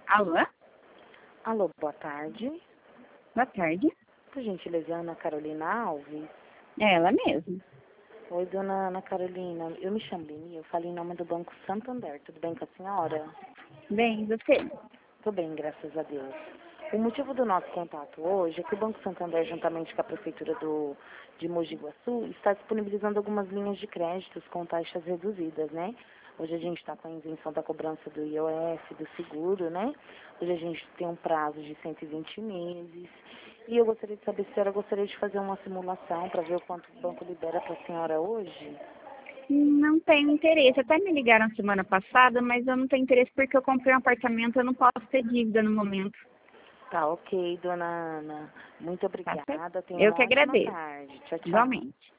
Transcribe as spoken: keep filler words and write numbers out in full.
Alô? Alô, boa tarde. Boa tarde. Por gentileza, Ana Carolina Alves. É ela mesma. Oi, dona Ana Carolina. Eu me chamo Lini, eu falo em nome do Banco Santander. Tudo bem com a senhora? Bem, você? Tudo bem, graças a Deus. O motivo do nosso contato hoje é que o Banco Santander, juntamente com a Prefeitura do, de Mogi Guaçu, está disponibilizando algumas linhas de créditos com taxas reduzidas, né? Hoje a gente está com a isenção da cobrança do I O F, do seguro, né? Hoje a gente tem um prazo de cento e vinte meses. E eu gostaria de saber se a senhora gostaria de fazer uma simulação para ver o quanto o banco libera para a senhora hoje. Não tenho interesse. Até me ligaram semana passada, mas eu não tenho interesse porque eu comprei um apartamento, eu não posso ter dívida no momento. Tá, ok, dona Ana. Muito Tá certo? obrigada. Tenha Eu uma que ótima agradeço. tarde. Tchau, tchau. Igualmente.